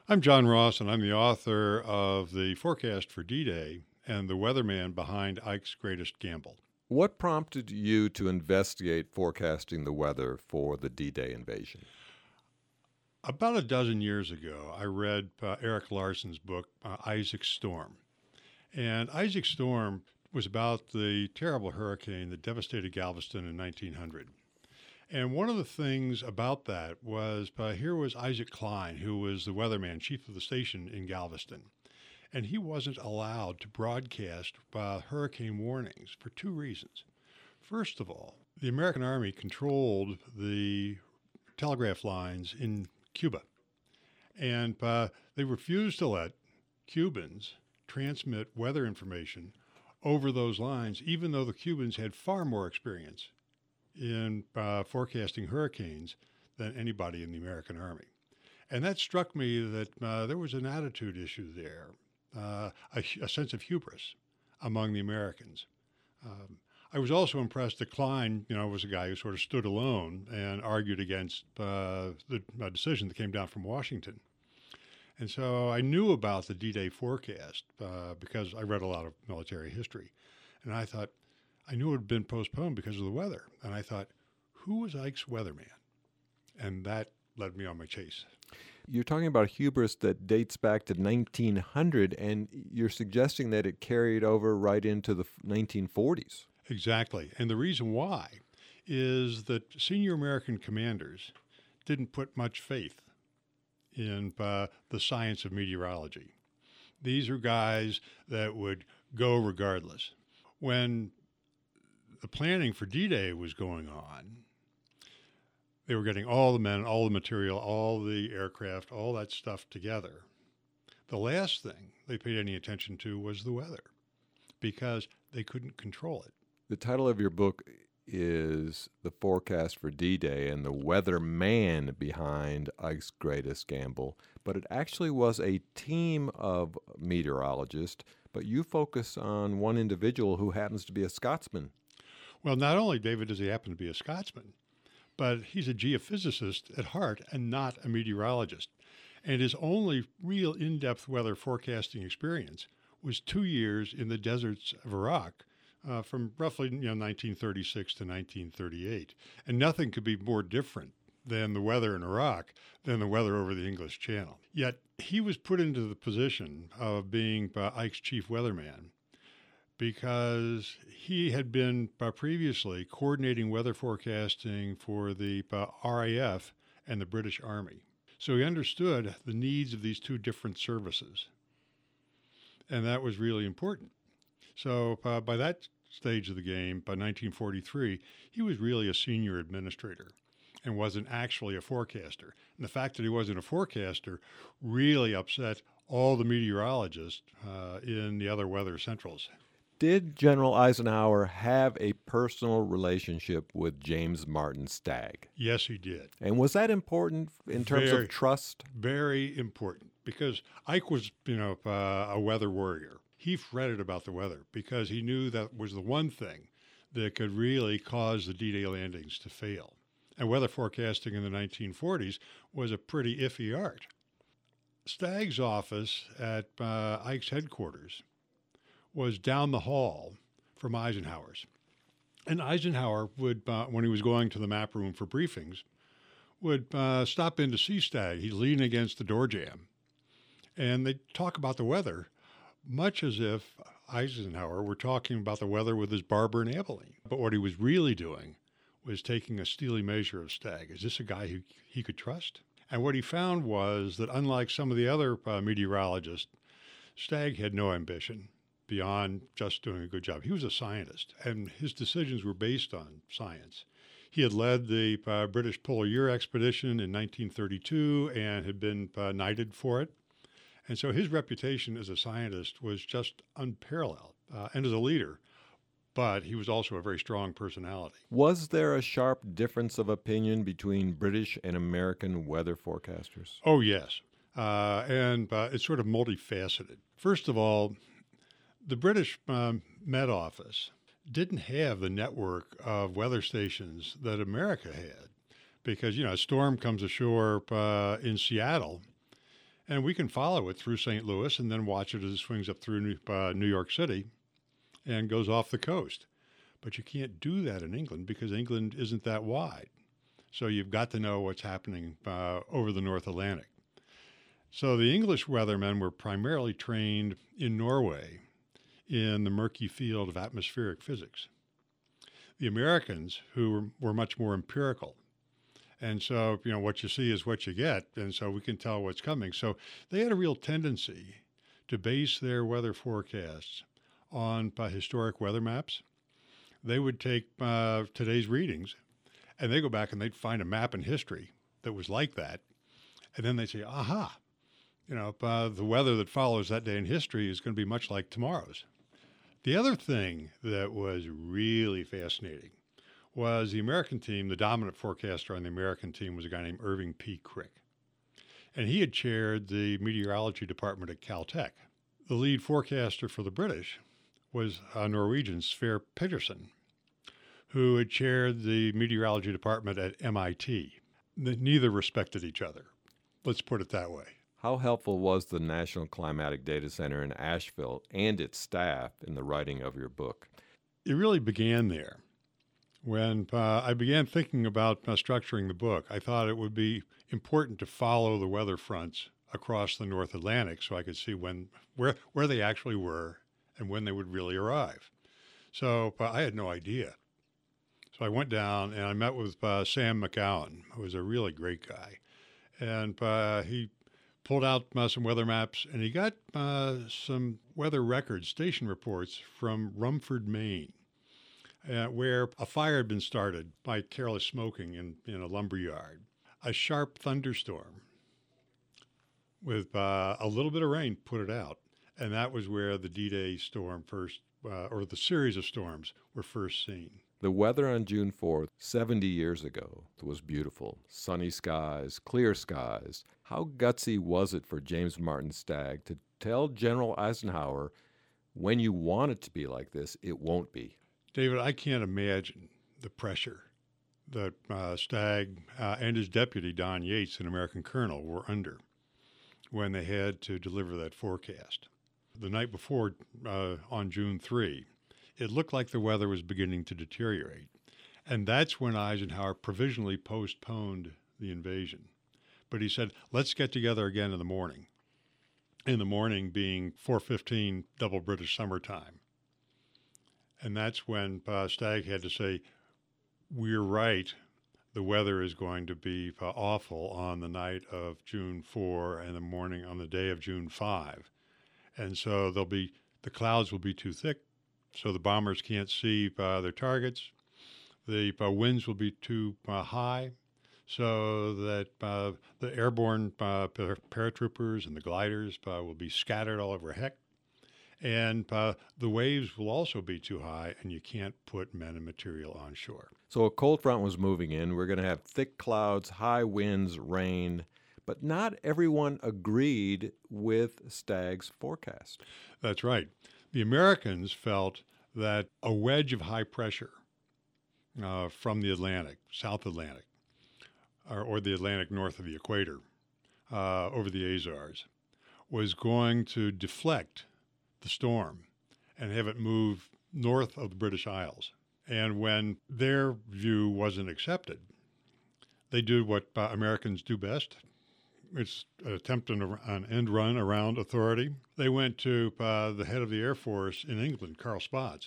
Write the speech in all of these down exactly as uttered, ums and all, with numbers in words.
I'm John Ross, and I'm the author of the forecast for D-Day and the weatherman behind Ike's Greatest Gamble. What prompted you to investigate forecasting the weather for the D-Day invasion? About a dozen years ago, I read uh, Eric Larson's book, uh, Isaac Storm. And Isaac Storm was about the terrible hurricane that devastated Galveston in nineteen hundred. And one of the things about that was uh, here was Isaac Klein, who was the weatherman, chief of the station in Galveston. And he wasn't allowed to broadcast uh, hurricane warnings for two reasons. First of all, the American Army controlled the telegraph lines in Cuba, and uh, they refused to let Cubans transmit weather information over those lines, even though the Cubans had far more experience in uh, forecasting hurricanes than anybody in the American Army. And that struck me that uh, there was an attitude issue there, uh, a, a sense of hubris among the Americans. Um, I was also impressed that Klein, you know, was a guy who sort of stood alone and argued against uh, the uh, decision that came down from Washington. And so I knew about the D-Day forecast uh, because I read a lot of military history. And I thought, I knew it had been postponed because of the weather. And I thought, who was Ike's weatherman? And that led me on my chase. You're talking about hubris that dates back to nineteen hundred, and you're suggesting that it carried over right into the nineteen forties. Exactly. And the reason why is that senior American commanders didn't put much faith in uh, the science of meteorology. These are guys that would go regardless. When the planning for D-Day was going on, they were getting all the men, all the material, all the aircraft, all that stuff together. The last thing they paid any attention to was the weather because they couldn't control it. The title of your book is The Forecast for D-Day and the weatherman behind Ike's Greatest Gamble, but it actually was a team of meteorologists, but you focus on one individual who happens to be a Scotsman. Well, not only, David, does he happen to be a Scotsman, but he's a geophysicist at heart and not a meteorologist. And his only real in-depth weather forecasting experience was two years in the deserts of Iraq uh, from roughly you know, nineteen thirty-six to nineteen thirty-eight. And nothing could be more different than the weather in Iraq than the weather over the English Channel. Yet he was put into the position of being uh, Ike's chief weatherman because he had been uh, previously coordinating weather forecasting for the uh, R A F and the British Army. So he understood the needs of these two different services. And that was really important. So uh, by that stage of the game, by nineteen forty-three, he was really a senior administrator and wasn't actually a forecaster. And the fact that he wasn't a forecaster really upset all the meteorologists uh, in the other weather centrals. Did General Eisenhower have a personal relationship with James Martin Stagg? Yes, he did. And was that important in terms Very, of trust? Very important, because Ike was, you know, uh, a weather warrior. He fretted about the weather because he knew that was the one thing that could really cause the D-Day landings to fail. And weather forecasting in the nineteen forties was a pretty iffy art. Stagg's office at uh, Ike's headquarters was down the hall from Eisenhower's. And Eisenhower would, uh, when he was going to the map room for briefings, would uh, stop in to see Stagg. He'd lean against the door jamb. And they'd talk about the weather, much as if Eisenhower were talking about the weather with his barber in Abilene. But what he was really doing was taking a steely measure of Stagg. Is this a guy who he could trust? And what he found was that unlike some of the other uh, meteorologists, Stagg had no ambition beyond just doing a good job. He was a scientist, and his decisions were based on science. He had led the uh, British Polar Year expedition in nineteen thirty-two and had been uh, knighted for it. And so his reputation as a scientist was just unparalleled, uh, and as a leader. But he was also a very strong personality. Was there a sharp difference of opinion between British and American weather forecasters? Oh, yes. Uh, and uh, it's sort of multifaceted. First of all, the British um, Met Office didn't have the network of weather stations that America had because, you know, a storm comes ashore uh, in Seattle, And we can follow it through Saint Louis and then watch it as it swings up through New, uh, New York City and goes off the coast. But you can't do that in England because England isn't that wide. So you've got to know what's happening uh, over the North Atlantic. So the English weathermen were primarily trained in Norway in the murky field of atmospheric physics. The Americans, who were, were much more empirical. And so, you know, what you see is what you get. And so we can tell what's coming. So they had a real tendency to base their weather forecasts on uh, historic weather maps. They would take uh, today's readings and they go back and they'd find a map in history that was like that. And then they'd say, aha, you know, uh, the weather that follows that day in history is going to be much like tomorrow's. The other thing that was really fascinating was the American team. The dominant forecaster on the American team was a guy named Irving P. Crick. And he had chaired the meteorology department at Caltech. The lead forecaster for the British was a Norwegian, Sverre Petersen, who had chaired the meteorology department at M I T. Neither respected each other. Let's put it that way. How helpful was the National Climatic Data Center in Asheville and its staff in the writing of your book? It really began there. When uh, I began thinking about uh, structuring the book, I thought it would be important to follow the weather fronts across the North Atlantic so I could see when where where they actually were and when they would really arrive. So uh, I had no idea. So I went down and I met with uh, Sam McGowan, who was a really great guy. And uh, he pulled out uh, some weather maps, and he got uh, some weather records, station reports from Rumford, Maine, uh, where a fire had been started by careless smoking in, in a lumber yard. A sharp thunderstorm with uh, a little bit of rain put it out. And that was where the D-Day storm first, uh, or the series of storms were first seen. The weather on June fourth, seventy years ago, was beautiful. Sunny skies, clear skies. How gutsy was it for James Martin Stagg to tell General Eisenhower, when you want it to be like this, it won't be? David, I can't imagine the pressure that uh, Stagg uh, and his deputy, Don Yates, an American colonel, were under when they had to deliver that forecast. The night before, uh, on June third, it looked like the weather was beginning to deteriorate. And that's when Eisenhower provisionally postponed the invasion. But he said, let's get together again in the morning. In the morning being four fifteen double British summertime. And that's when uh, Stagg had to say, we're right. The weather is going to be uh, awful on the night of June fourth and the morning on the day of June fifth. And so there'll be, the clouds will be too thick. So the bombers can't see uh, their targets. The uh, winds will be too uh, high, so that uh, the airborne uh, paratroopers and the gliders uh, will be scattered all over heck. And uh, the waves will also be too high, and you can't put men and material on shore. So a cold front was moving in. We're going to have thick clouds, high winds, rain. But not everyone agreed with Stagg's forecast. That's right. The Americans felt that a wedge of high pressure uh, from the Atlantic, South Atlantic, or, or the Atlantic north of the equator, uh, over the Azores, was going to deflect the storm and have it move north of the British Isles. And when their view wasn't accepted, they did what uh, Americans do best. It's an attempt on an end run around authority. They went to uh, the head of the Air Force in England, Carl Spaatz,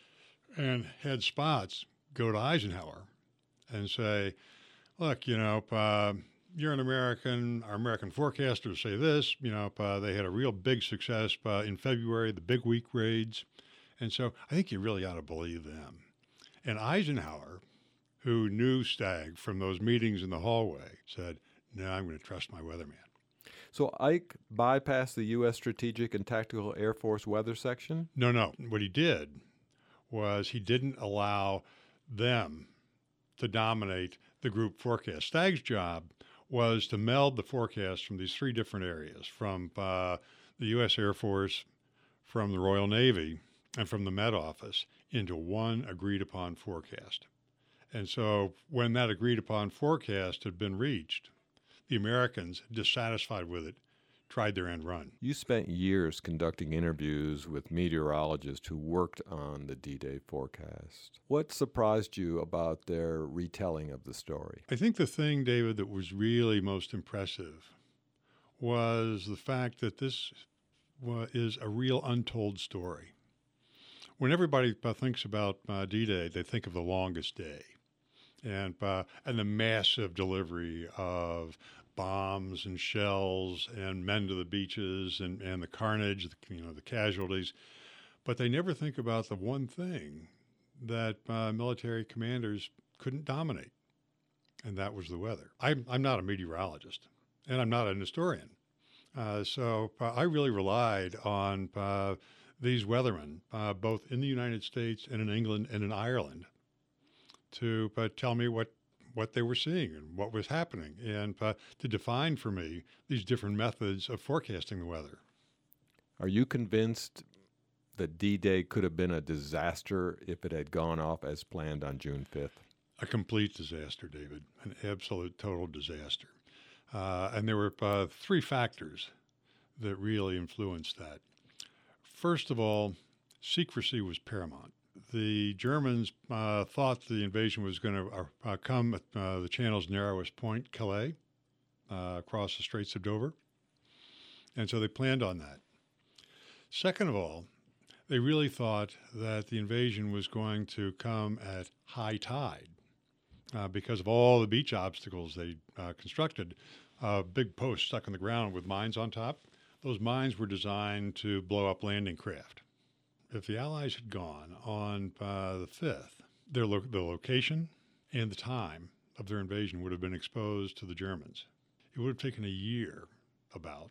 and had Spaatz go to Eisenhower and say, look, you know, uh, you're an American, our American forecasters say this, you know, uh, they had a real big success uh, in February, the big week raids. And so I think you really ought to believe them. And Eisenhower, who knew Stagg from those meetings in the hallway, said, no, I'm going to trust my weatherman. So Ike bypassed the U S Strategic and Tactical Air Force Weather Section? No, no. What he did was he didn't allow them to dominate the group forecast. Stagg's job was to meld the forecast from these three different areas, from uh, the U S Air Force, from the Royal Navy, and from the Met Office into one agreed-upon forecast. And so when that agreed-upon forecast had been reached, the Americans, dissatisfied with it, tried their end run. You spent years conducting interviews with meteorologists who worked on the D-Day forecast. What surprised you about their retelling of the story? I think the thing, David, that was really most impressive was the fact that this wa- is a real untold story. When everybody uh, thinks about uh, D-Day, they think of the longest day and uh, and the massive delivery of bombs and shells and men to the beaches and, and the carnage, the, you know, the casualties. But they never think about the one thing that uh, military commanders couldn't dominate, and that was the weather. I'm, I'm not a meteorologist, and I'm not an historian. Uh, so uh, I really relied on uh, these weathermen, uh, both in the United States and in England and in Ireland, to uh, tell me what, what they were seeing and what was happening, and uh, to define for me these different methods of forecasting the weather. Are you convinced that D-Day could have been a disaster if it had gone off as planned on June fifth? A complete disaster, David, an absolute total disaster. Uh, and there were uh, three factors that really influenced that. First of all, secrecy was paramount. The Germans uh, thought the invasion was going to uh, come at uh, the Channel's narrowest point, Calais, uh, across the Straits of Dover. And so they planned on that. Second of all, they really thought that the invasion was going to come at high tide uh, because of all the beach obstacles they uh, constructed. Uh, big posts stuck in the ground with mines on top. Those mines were designed to blow up landing craft. If the Allies had gone on uh, the fifth, their lo- the location and the time of their invasion would have been exposed to the Germans. It would have taken a year, about,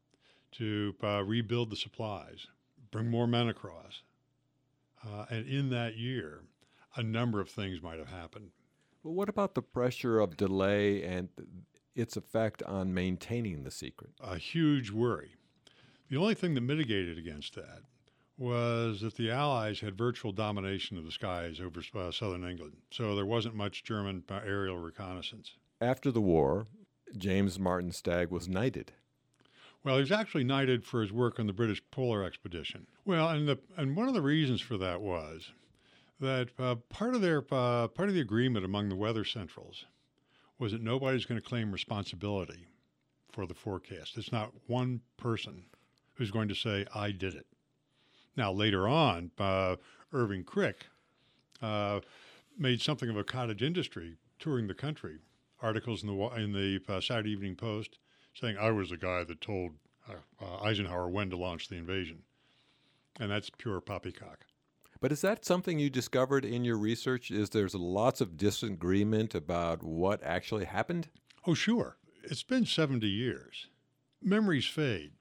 to uh, rebuild the supplies, bring more men across. Uh, and in that year, a number of things might have happened. Well, what about the pressure of delay and its effect on maintaining the secret? A huge worry. The only thing that mitigated against that was that the Allies had virtual domination of the skies over uh, southern England, so there wasn't much German uh, aerial reconnaissance. After the war, James Martin Stagg was knighted. Well, he was actually knighted for his work on the British Polar Expedition. Well, and the and one of the reasons for that was that uh, part of their uh, part of the agreement among the weather centrals was that nobody's going to claim responsibility for the forecast. It's not one person who's going to say, I did it. Now, later on, uh, Irving Crick uh, made something of a cottage industry touring the country, articles in the in the uh, Saturday Evening Post saying, I was the guy that told uh, uh, Eisenhower when to launch the invasion. And that's pure poppycock. But is that something you discovered in your research? Is there's lots of disagreement about what actually happened? Oh, sure. It's been seventy years. Memories fade.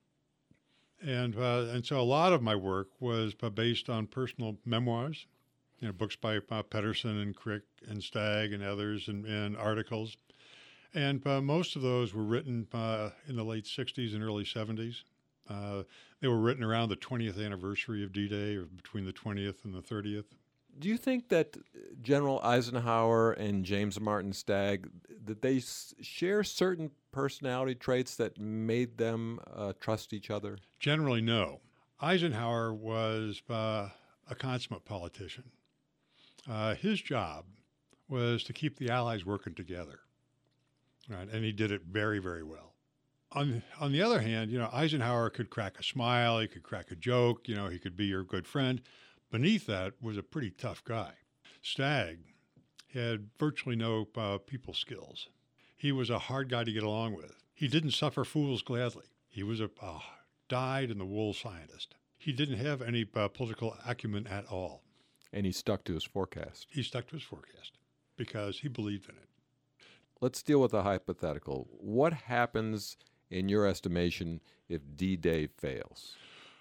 And uh, and so a lot of my work was uh, based on personal memoirs, you know, books by uh, Pedersen and Crick and Stagg and others, and, and articles. And uh, most of those were written uh, in the late sixties and early seventies. Uh, they were written around the twentieth anniversary of D-Day, or between the twentieth and the thirtieth. Do you think that General Eisenhower and James Martin Stagg, that they s- share certain personality traits that made them uh, trust each other? Generally, no. Eisenhower was uh, a consummate politician. Uh, his job was to keep the Allies working together, right? And he did it very, very well. On on the other hand, you know, Eisenhower could crack a smile, he could crack a joke, you know, he could be your good friend. Beneath that was a pretty tough guy. Stagg had virtually no uh, people skills. He was a hard guy to get along with. He didn't suffer fools gladly. He was a uh, dyed-in-the-wool scientist. He didn't have any uh, political acumen at all. And he stuck to his forecast. He stuck to his forecast because he believed in it. Let's deal with a hypothetical. What happens, in your estimation, if D-Day fails?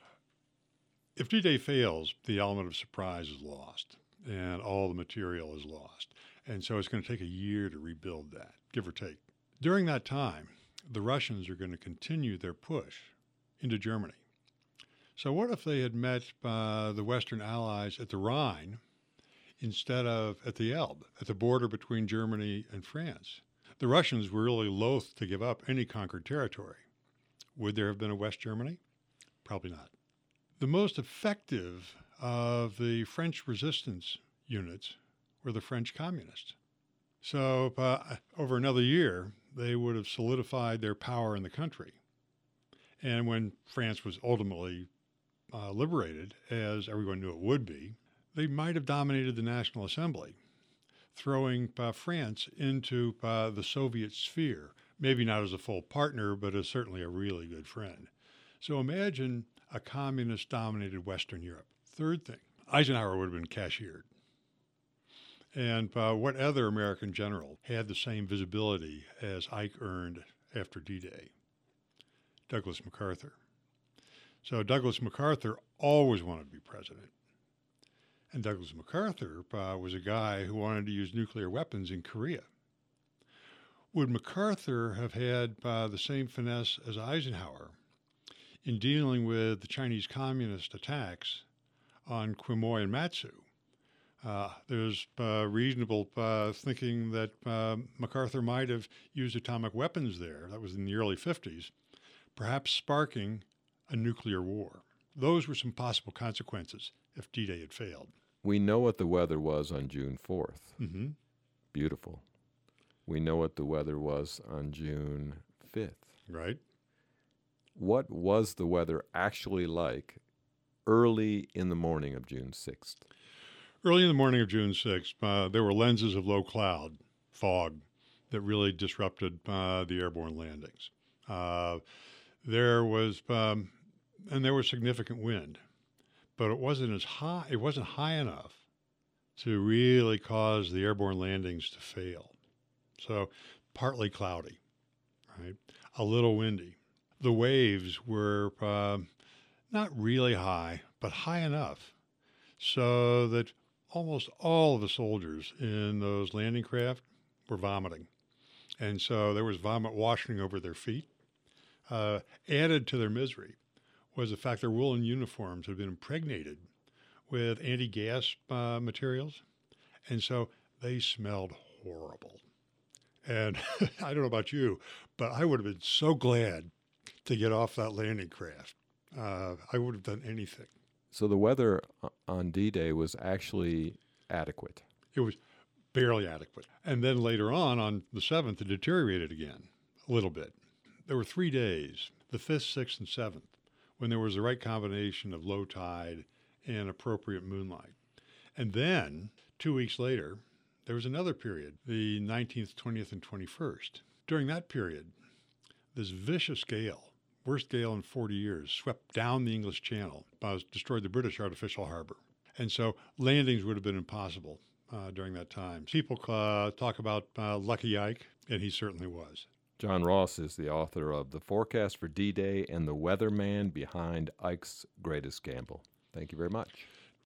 If D-Day fails, the element of surprise is lost, and all the material is lost. And so it's going to take a year to rebuild that, give or take. During that time, the Russians are going to continue their push into Germany. So what if they had met uh, the Western Allies at the Rhine instead of at the Elbe, at the border between Germany and France? The Russians were really loath to give up any conquered territory. Would there have been a West Germany? Probably not. The most effective of the French resistance units were the French communists. So uh, over another year, they would have solidified their power in the country. And when France was ultimately uh, liberated, as everyone knew it would be, they might have dominated the National Assembly, throwing uh, France into uh, the Soviet sphere, maybe not as a full partner, but as certainly a really good friend. So imagine a communist-dominated Western Europe. Third thing, Eisenhower would have been cashiered. And uh, what other American general had the same visibility as Ike earned after D-Day? Douglas MacArthur. So Douglas MacArthur always wanted to be president. And Douglas MacArthur uh, was a guy who wanted to use nuclear weapons in Korea. Would MacArthur have had uh, the same finesse as Eisenhower in dealing with the Chinese communist attacks on Quemoy and Matsu? Uh, there's uh, reasonable uh, thinking that uh, MacArthur might have used atomic weapons there. That was in the early fifties, perhaps sparking a nuclear war. Those were some possible consequences if D-Day had failed. We know what the weather was on June fourth. Mm-hmm. Beautiful. We know what the weather was on June fifth. Right. What was the weather actually like early in the morning of June sixth? Early in the morning of June sixth, uh, there were lenses of low cloud, fog, that really disrupted uh, the airborne landings. Uh, there was, um, and there was significant wind, but it wasn't as high. It wasn't high enough to really cause the airborne landings to fail. So, partly cloudy, right? A little windy. The waves were uh, not really high, but high enough so that almost all of the soldiers in those landing craft were vomiting. And so there was vomit washing over their feet. Uh, added to their misery was the fact their woolen uniforms had been impregnated with anti-gas uh, materials. And so they smelled horrible. And I don't know about you, but I would have been so glad to get off that landing craft. Uh, I would have done anything. So the weather on D-Day was actually adequate. It was barely adequate. And then later on, on the seventh, it deteriorated again a little bit. There were three days, the fifth, sixth, and seventh, when there was the right combination of low tide and appropriate moonlight. And then, two weeks later, there was another period, the nineteenth, twentieth, and twenty-first. During that period, this vicious gale, worst gale in forty years, swept down the English Channel, uh, destroyed the British artificial harbor. And so landings would have been impossible uh, during that time. People uh, talk about uh, Lucky Ike, and he certainly was. John Ross is the author of The Forecast for D-Day and the Weatherman Behind Ike's Greatest Gamble. Thank you very much.